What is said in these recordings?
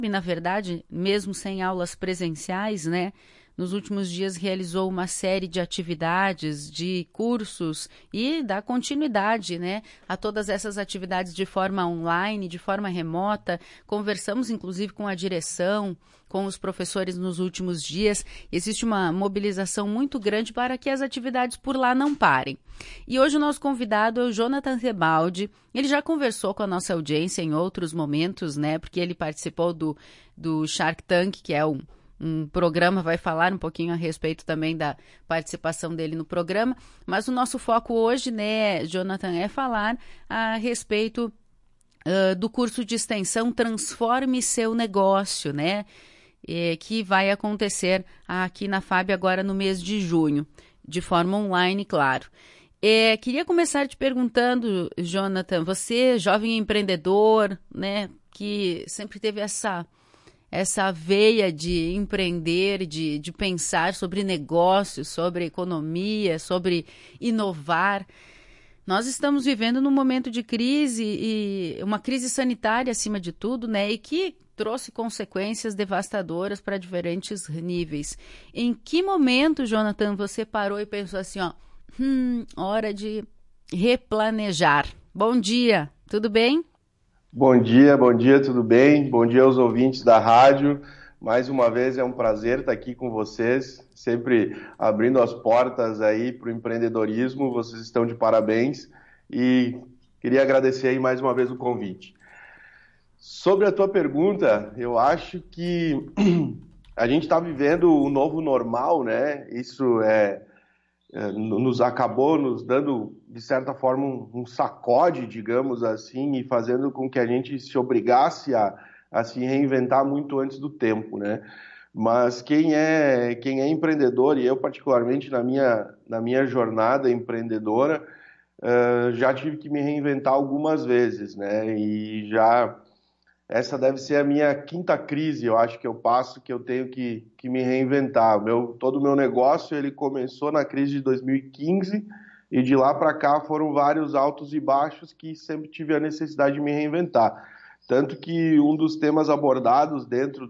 na verdade, mesmo sem aulas presenciais, né? Nos últimos dias realizou uma série de atividades, de cursos e dá continuidade, né, a todas essas atividades de forma online, de forma remota. Conversamos, inclusive, com a direção, com os professores nos últimos dias. Existe uma mobilização muito grande para que as atividades por lá não parem. E hoje o nosso convidado é o Jonathan Tebaldi. Ele já conversou com a nossa audiência em outros momentos, né, porque ele participou do Shark Tank, que é um programa, vai falar um pouquinho a respeito também da participação dele no programa, mas o nosso foco hoje, né, Jonathan, é falar a respeito do curso de extensão Transforme Seu Negócio, né, que vai acontecer aqui na FAB agora no mês de junho, de forma online, claro. Queria começar te perguntando, Jonathan, você, jovem empreendedor, né, que sempre teve essa veia de empreender, de pensar sobre negócios, sobre economia, sobre inovar. Nós estamos vivendo num momento de crise, e uma crise sanitária acima de tudo, né? E que trouxe consequências devastadoras para diferentes níveis. Em que momento, Jonathan, você parou e pensou assim, hora de replanejar? Bom dia, tudo bem? Bom dia, tudo bem? Bom dia aos ouvintes da rádio. Mais uma vez é um prazer estar aqui com vocês, sempre abrindo as portas aí para o empreendedorismo. Vocês estão de parabéns e queria agradecer aí mais uma vez o convite. Sobre a tua pergunta, eu acho que a gente está vivendo o novo normal, né? Isso nos acabou nos dando, de certa forma, um sacode, digamos assim, e fazendo com que a gente se obrigasse a se reinventar muito antes do tempo, né? Mas quem é empreendedor, e eu particularmente na minha jornada empreendedora, já tive que me reinventar algumas vezes, né? E já essa deve ser a minha quinta crise, eu acho que eu passo, que eu tenho que me reinventar. Todo o meu negócio ele começou na crise de 2015 e de lá para cá foram vários altos e baixos que sempre tive a necessidade de me reinventar. Tanto que um dos temas abordados dentro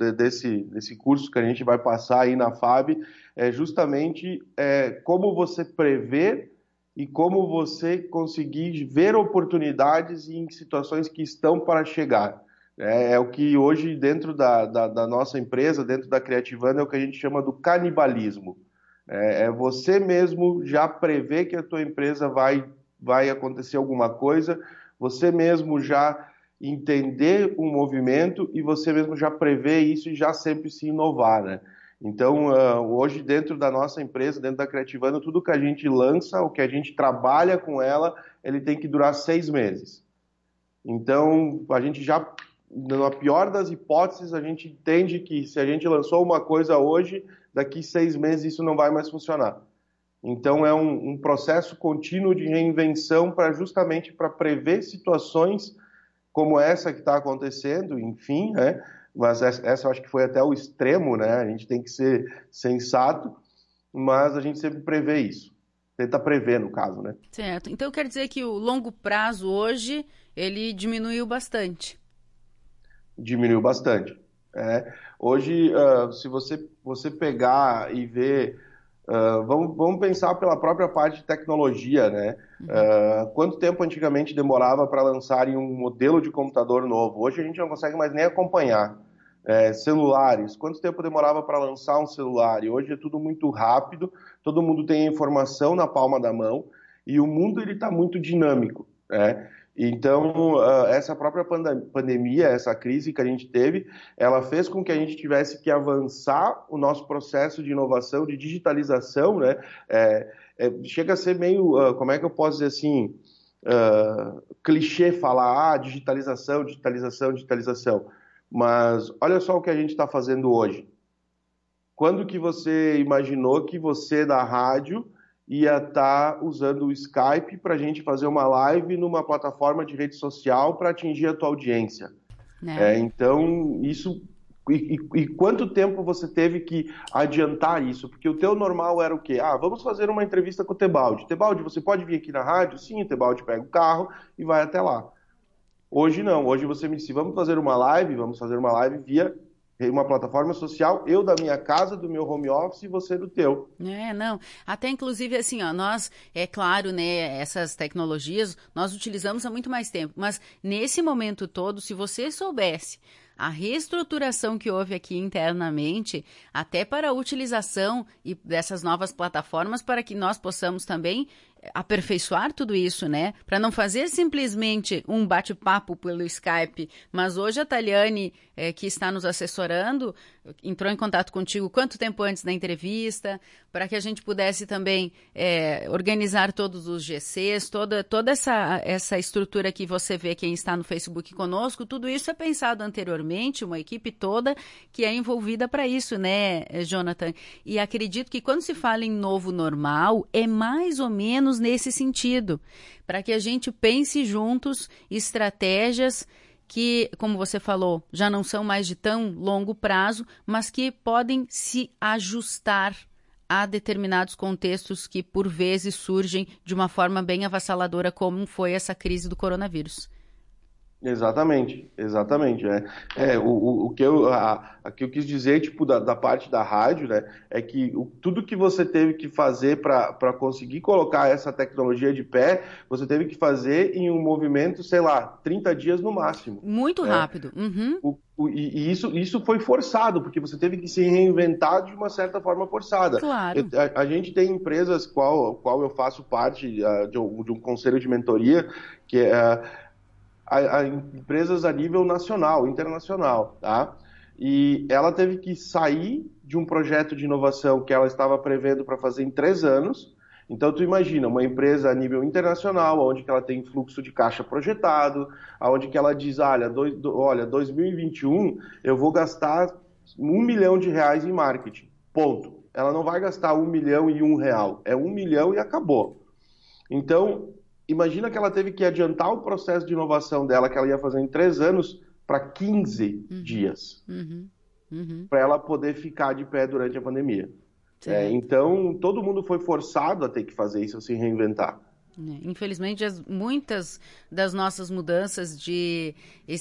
desse curso que a gente vai passar aí na FAB é justamente como você prever e como você conseguir ver oportunidades em situações que estão para chegar. É o que hoje, dentro da nossa empresa, dentro da Creativana, é o que a gente chama do canibalismo. É você mesmo já prever que a tua empresa vai acontecer alguma coisa, você mesmo já entender um movimento e você mesmo já prever isso e já sempre se inovar, né? Então, hoje, dentro da nossa empresa, dentro da Creativana, tudo que a gente lança, o que a gente trabalha com ela, ele tem que durar 6 meses. Então, a gente já, na pior das hipóteses, a gente entende que se a gente lançou uma coisa hoje, daqui 6 meses isso não vai mais funcionar. Então, é um processo contínuo de reinvenção justamente para prever situações como essa que está acontecendo, enfim, né? Mas essa eu acho que foi até o extremo, né? A gente tem que ser sensato, mas a gente sempre prevê isso. Tenta prever, no caso, né? Certo. Então quer dizer que o longo prazo hoje, ele diminuiu bastante. Diminuiu bastante. Hoje, se você pegar e ver, vamos pensar pela própria parte de tecnologia, né? Quanto tempo antigamente demorava para lançarem um modelo de computador novo? Hoje a gente não consegue mais nem acompanhar. Celulares, quanto tempo demorava para lançar um celular? E hoje é tudo muito rápido, todo mundo tem a informação na palma da mão e o mundo está muito dinâmico, né? Então, essa própria pandemia, essa crise que a gente teve, ela fez com que a gente tivesse que avançar o nosso processo de inovação, de digitalização, né? Chega a ser meio, como é que eu posso dizer assim, clichê falar, digitalização, digitalização, digitalização. Mas olha só o que a gente está fazendo hoje. Quando que você imaginou que você da rádio ia estar usando o Skype para a gente fazer uma live numa plataforma de rede social para atingir a tua audiência? Então, isso... E quanto tempo você teve que adiantar isso? Porque o teu normal era o quê? Vamos fazer uma entrevista com o Tebaldi. Tebaldi, você pode vir aqui na rádio? Sim, o Tebaldi pega o carro e vai até lá. Hoje não, hoje você me disse, vamos fazer uma live, via uma plataforma social, eu da minha casa, do meu home office e você do teu. Não, até inclusive assim, ó, nós, é claro, né, essas tecnologias nós utilizamos há muito mais tempo, mas nesse momento todo, se você soubesse a reestruturação que houve aqui internamente, até para a utilização dessas novas plataformas, para que nós possamos também aperfeiçoar tudo isso, né? Para não fazer simplesmente um bate-papo pelo Skype, mas hoje a Taliane, que está nos assessorando, entrou em contato contigo quanto tempo antes da entrevista, para que a gente pudesse também organizar todos os GCs, toda essa estrutura que você vê quem está no Facebook conosco, tudo isso é pensado anteriormente, uma equipe toda que é envolvida para isso, né, Jonathan? E acredito que quando se fala em novo normal, é mais ou menos nesse sentido, para que a gente pense juntos estratégias que, como você falou, já não são mais de tão longo prazo, mas que podem se ajustar a determinados contextos que, por vezes, surgem de uma forma bem avassaladora, como foi essa crise do coronavírus. Exatamente, exatamente. O que que eu quis dizer, tipo, da parte da rádio, né, é que tudo que você teve que fazer para conseguir colocar essa tecnologia de pé, você teve que fazer em um movimento, sei lá, 30 dias no máximo. Muito Né? rápido. Uhum. E isso foi forçado, porque você teve que se reinventar de uma certa forma forçada. Claro. A gente tem empresas, qual eu faço parte de um conselho de mentoria, que é a empresas a nível nacional, internacional, tá? E ela teve que sair de um projeto de inovação que ela estava prevendo para fazer em 3 anos. Então, tu imagina, uma empresa a nível internacional, onde que ela tem fluxo de caixa projetado, onde que ela diz, olha, 2021 eu vou gastar R$1 milhão em marketing, ponto. Ela não vai gastar R$1.001, é 1 milhão e acabou. Então, imagina que ela teve que adiantar o processo de inovação dela, que ela ia fazer em 3 anos, para 15 dias, para ela poder ficar de pé durante a pandemia. Então, todo mundo foi forçado a ter que fazer isso, a se reinventar. Infelizmente, muitas das nossas mudanças de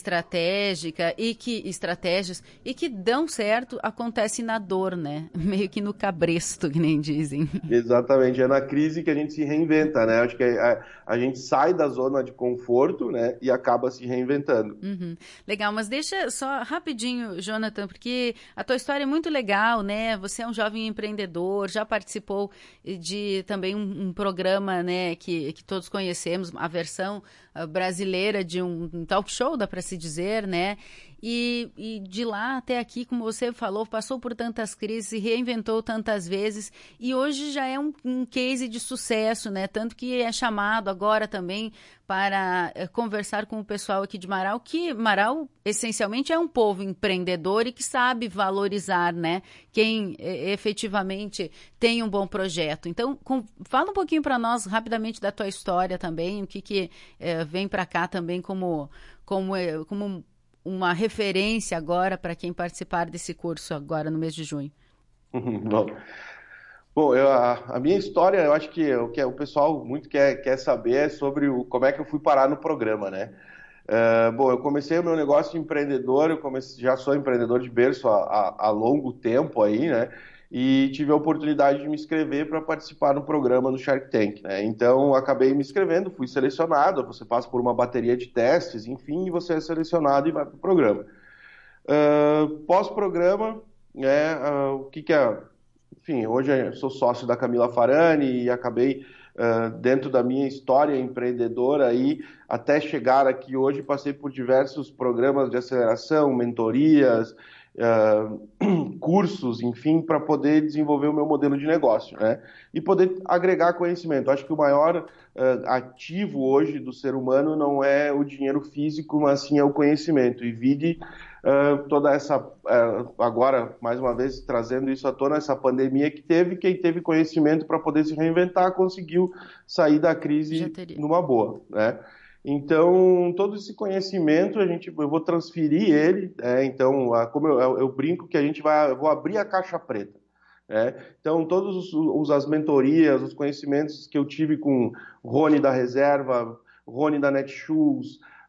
estratégias e que dão certo acontecem na dor, né? Meio que no cabresto, que nem dizem. Exatamente, é na crise que a gente se reinventa, né? Acho que a gente sai da zona de conforto, né? E acaba se reinventando. Legal, mas deixa só rapidinho, Jonathan, porque a tua história é muito legal, né? Você é um jovem empreendedor, já participou de também um programa, né? Que todos conhecemos, a versão brasileira de um talk show, dá para se dizer, né? E de lá até aqui, como você falou, passou por tantas crises, se reinventou tantas vezes e hoje já é um case de sucesso, né? Tanto que é chamado agora também para conversar com o pessoal aqui de Marau, que Marau essencialmente é um povo empreendedor e que sabe valorizar, né? Quem efetivamente tem um bom projeto. Então, fala um pouquinho para nós rapidamente da tua história também, o que vem para cá também como uma referência agora para quem participar desse curso agora no mês de junho. Bom, a minha história, eu acho que o que o pessoal muito quer saber é sobre como é que eu fui parar no programa, né? Bom, eu comecei o meu negócio de empreendedor, já sou empreendedor de berço há longo tempo aí, né? E tive a oportunidade de me inscrever para participar no programa do Shark Tank, né? Então, acabei me inscrevendo, fui selecionado, você passa por uma bateria de testes, enfim, e você é selecionado e vai para o programa. Pós-programa, o que é... Enfim, hoje eu sou sócio da Camila Farani e acabei, dentro da minha história empreendedora, aí, até chegar aqui hoje, passei por diversos programas de aceleração, mentorias, cursos, enfim, para poder desenvolver o meu modelo de negócio, né? E poder agregar conhecimento. Acho que o maior ativo hoje do ser humano não é o dinheiro físico, mas sim é o conhecimento. E vide toda essa, agora, mais uma vez, trazendo isso à tona, essa pandemia que teve, quem teve conhecimento para poder se reinventar, conseguiu sair da crise numa boa, né? Então, todo esse conhecimento, eu vou transferir ele, então, como eu brinco que eu vou abrir a caixa preta. Então, todas as mentorias, os conhecimentos que eu tive com Rony da Reserva, Rony da Netshoes,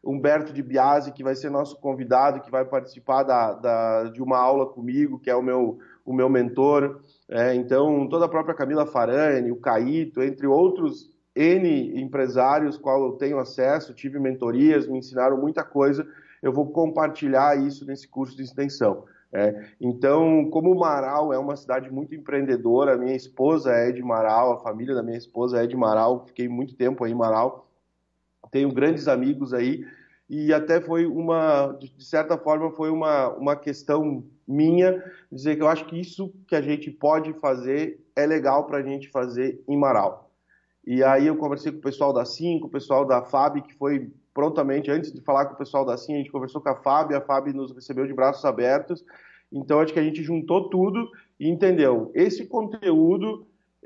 Humberto de Biasi, que vai ser nosso convidado, que vai participar de uma aula comigo, que é o meu mentor. Então, toda a própria Camila Farani, o Caíto, entre outros N empresários, qual eu tenho acesso, tive mentorias, me ensinaram muita coisa, eu vou compartilhar isso nesse curso de extensão. Então, como Marau é uma cidade muito empreendedora, minha esposa é de Marau, a família da minha esposa é de Marau, fiquei muito tempo aí em Marau, tenho grandes amigos aí, e até foi de certa forma, foi uma questão minha, dizer que eu acho que isso que a gente pode fazer é legal para a gente fazer em Marau. E aí eu conversei com o pessoal da SIM, com o pessoal da FAB, que foi prontamente, antes de falar com o pessoal da SIM, a gente conversou com a FAB nos recebeu de braços abertos. Então, acho que a gente juntou tudo e entendeu. Esse conteúdo,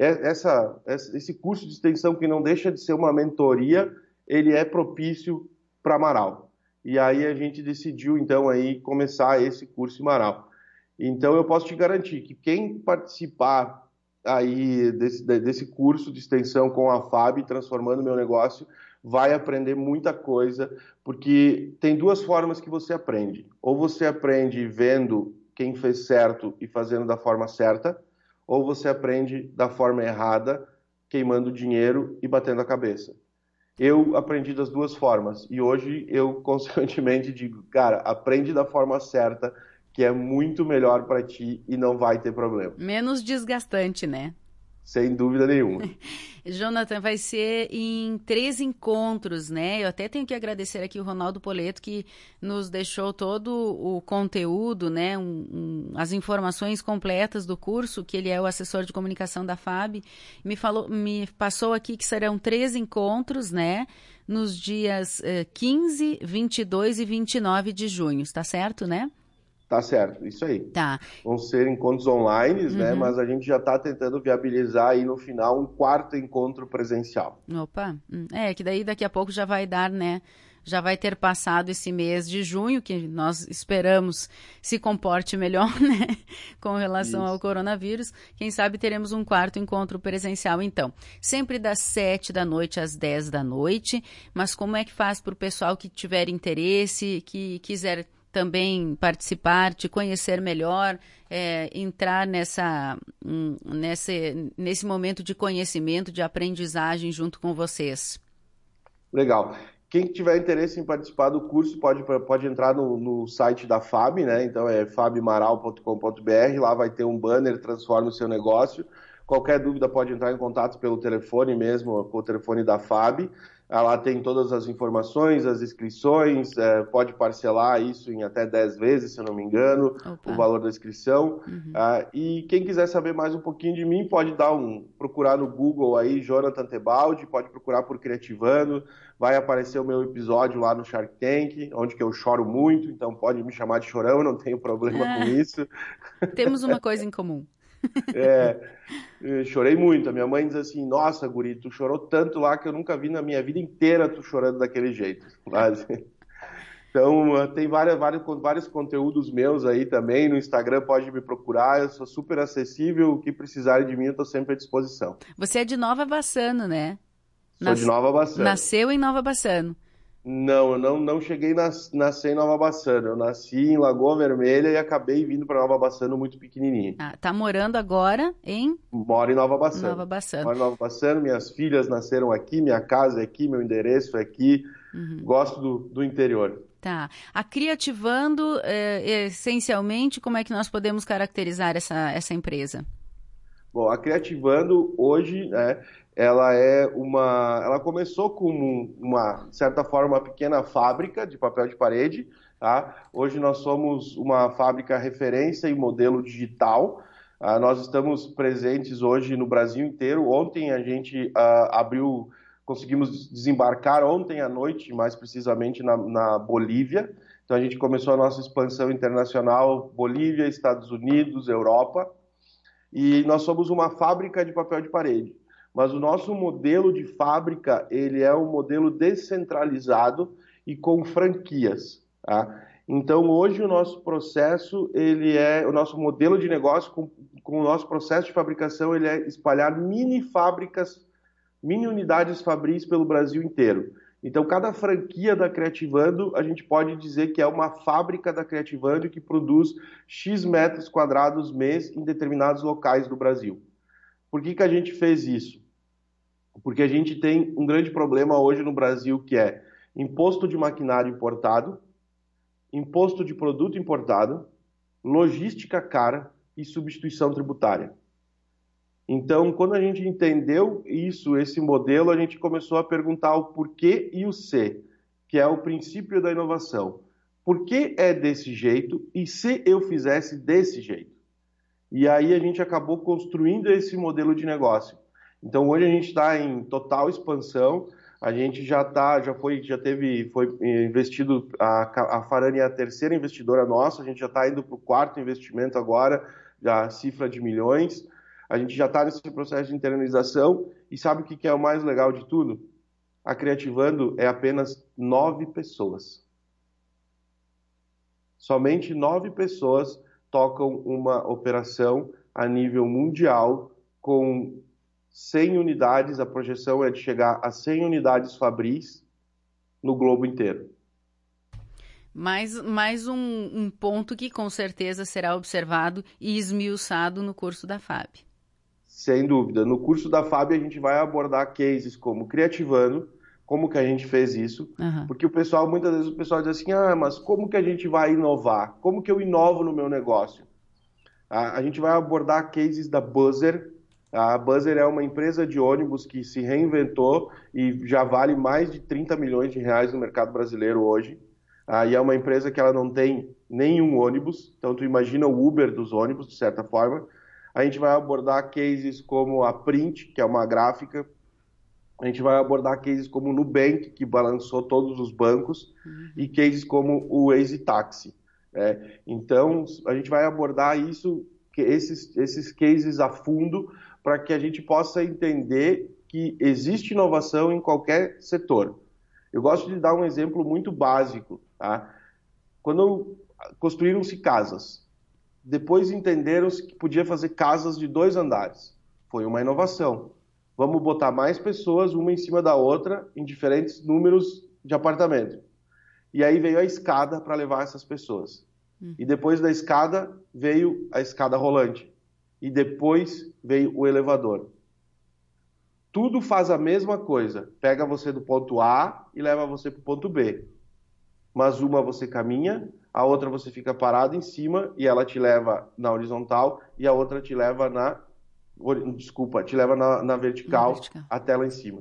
esse curso de extensão que não deixa de ser uma mentoria, ele é propício para Marau. E aí a gente decidiu, então, aí começar esse curso em Marau. Então, eu posso te garantir que quem participar aí desse curso de extensão com a FAB, transformando meu negócio, vai aprender muita coisa, porque tem duas formas que você aprende. Ou você aprende vendo quem fez certo e fazendo da forma certa, ou você aprende da forma errada, queimando dinheiro e batendo a cabeça. Eu aprendi das duas formas, e hoje eu consequentemente digo, cara, aprende da forma certa, que é muito melhor para ti e não vai ter problema. Menos desgastante, né? Sem dúvida nenhuma. Jonathan, vai ser em 3 encontros, né? Eu até tenho que agradecer aqui o Ronaldo Poleto, que nos deixou todo o conteúdo, né? As informações completas do curso, que ele é o assessor de comunicação da FAB. Me passou aqui que serão 3 encontros, né? Nos dias 15, 22 e 29 de junho, está certo, né? Tá certo, isso aí. Tá. Vão ser encontros online, né? Mas a gente já está tentando viabilizar aí no final um 4º encontro presencial. Opa, que daí daqui a pouco já vai dar, né? Já vai ter passado esse mês de junho, que nós esperamos se comporte melhor, né? Com relação ao coronavírus. Quem sabe teremos um 4º encontro presencial, então. Sempre das 7 da noite às 10 da noite. Mas como é que faz para o pessoal que tiver interesse, que quiser também participar, te conhecer melhor, entrar nesse momento de conhecimento, de aprendizagem junto com vocês? Legal. Quem tiver interesse em participar do curso pode entrar no site da FAB, né? Então é fabmaral.com.br, lá vai ter um banner, transforma o seu negócio. Qualquer dúvida pode entrar em contato pelo telefone mesmo, com o telefone da FAB. Lá tem todas as informações, as inscrições, pode parcelar isso em até 10 vezes, se eu não me engano, o valor da inscrição. E quem quiser saber mais um pouquinho de mim, pode procurar no Google aí, Jonathan Tebaldi, pode procurar por Criativando, vai aparecer o meu episódio lá no Shark Tank, onde que eu choro muito, então pode me chamar de chorão, não tenho problema com isso. Temos uma coisa em comum. Eu chorei muito. A minha mãe diz assim, nossa, guri, tu chorou tanto lá que eu nunca vi na minha vida inteira tu chorando daquele jeito. Mas, então, tem vários conteúdos meus aí também. No Instagram pode me procurar, eu sou super acessível. O que precisarem de mim, eu estou sempre à disposição. Você é de Nova Bassano, né? Sou de Nova Bassano. Nasceu em Nova Bassano. Não, eu não cheguei a nascer em Nova Bassano. Eu nasci em Lagoa Vermelha e acabei vindo para Nova Bassano muito pequenininho. Tá morando agora em? Moro em Nova Bassano. Nova Bassano. Moro em Nova Bassano, minhas filhas nasceram aqui, minha casa é aqui, meu endereço é aqui. Gosto do interior. Tá. A Criativando, essencialmente, como é que nós podemos caracterizar essa empresa? Bom, a Criativando hoje, ela começou como de certa forma, uma pequena fábrica de papel de parede, tá? Hoje nós somos uma fábrica referência em modelo digital. Nós estamos presentes hoje no Brasil inteiro. Ontem a gente conseguimos desembarcar ontem à noite, mais precisamente na Bolívia. Então a gente começou a nossa expansão internacional, Bolívia, Estados Unidos, Europa. E nós somos uma fábrica de papel de parede. Mas o nosso modelo de fábrica, ele é um modelo descentralizado e com franquias. Tá? Então, hoje o nosso processo, o nosso modelo de negócio, com o nosso processo de fabricação, ele é espalhar mini fábricas, mini unidades fabris pelo Brasil inteiro. Então, cada franquia da Creativando, a gente pode dizer que é uma fábrica da Creativando que produz X metros quadrados mês em determinados locais do Brasil. Por que a gente fez isso? Porque a gente tem um grande problema hoje no Brasil, que é imposto de maquinário importado, imposto de produto importado, logística cara e substituição tributária. Então, quando a gente entendeu isso, esse modelo, a gente começou a perguntar o porquê e o se, que é o princípio da inovação. Por que é desse jeito e se eu fizesse desse jeito? E aí a gente acabou construindo esse modelo de negócio. Então, hoje a gente está em total expansão, a gente foi investido, a Farani é a terceira investidora nossa, a gente já está indo para o quarto investimento agora, já cifra de milhões. A gente já está nesse processo de internalização e sabe o que é o mais legal de tudo? A Creativando é apenas 9 pessoas. Somente 9 pessoas tocam uma operação a nível mundial com 100 unidades. A projeção é de chegar a 100 unidades Fabris no globo inteiro. Mais um ponto que com certeza será observado e esmiuçado no curso da FAB. Sem dúvida. No curso da FAB a gente vai abordar cases como Creativando, como que a gente fez isso, porque muitas vezes o pessoal diz assim, mas como que a gente vai inovar? Como que eu inovo no meu negócio? A gente vai abordar cases da Buzzer. A Buzzer é uma empresa de ônibus que se reinventou e já vale mais de 30 milhões de reais no mercado brasileiro hoje. E é uma empresa que ela não tem nenhum ônibus, então tu imagina o Uber dos ônibus, de certa forma. A gente vai abordar cases como a Print, que é uma gráfica. A gente vai abordar cases como o Nubank, que balançou todos os bancos, e cases como o Easy Taxi. Então, a gente vai abordar esses cases a fundo para que a gente possa entender que existe inovação em qualquer setor. Eu gosto de dar um exemplo muito básico. Quando construíram-se casas, depois entenderam-se que podia fazer casas de 2 andares. Foi uma inovação. Vamos botar mais pessoas, uma em cima da outra, em diferentes números de apartamento. E aí veio a escada para levar essas pessoas. E depois da escada, veio a escada rolante. E depois veio o elevador. Tudo faz a mesma coisa. Pega você do ponto A e leva você para o ponto B. Mas uma você caminha, a outra você fica parado em cima e ela te leva na horizontal e a outra te leva na vertical até lá em cima.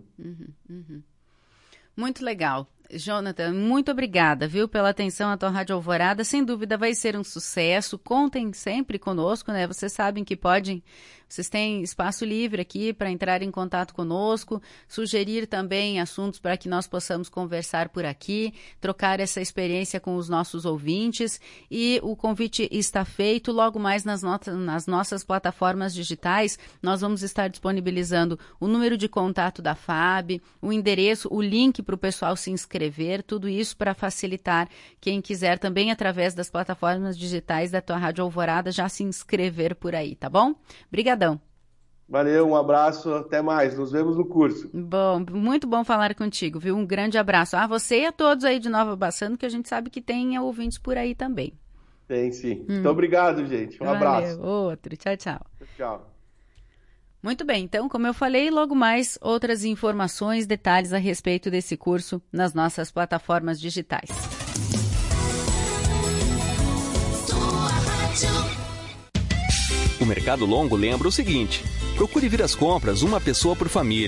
Muito legal. Jonathan, muito obrigada, viu, pela atenção à tua Rádio Alvorada. Sem dúvida vai ser um sucesso. Contem sempre conosco, né? Vocês sabem que vocês têm espaço livre aqui para entrar em contato conosco, sugerir também assuntos para que nós possamos conversar por aqui, trocar essa experiência com os nossos ouvintes. E o convite está feito. Logo mais nas nossas plataformas digitais, nós vamos estar disponibilizando o número de contato da FAB, o endereço, o link para o pessoal se inscrever, tudo isso para facilitar quem quiser também através das plataformas digitais da tua Rádio Alvorada já se inscrever por aí, tá bom? Obrigadão. Valeu, um abraço, até mais, nos vemos no curso. Bom, muito bom falar contigo, viu? Um grande abraço a você e a todos aí de Nova Bassano, que a gente sabe que tem ouvintes por aí também. Tem sim. Muito obrigado, gente. Um abraço. Outro. Tchau, tchau. Tchau. Muito bem, então, como eu falei, logo mais outras informações, detalhes a respeito desse curso nas nossas plataformas digitais. O Mercado Longo lembra o seguinte: procure vir às compras uma pessoa por família.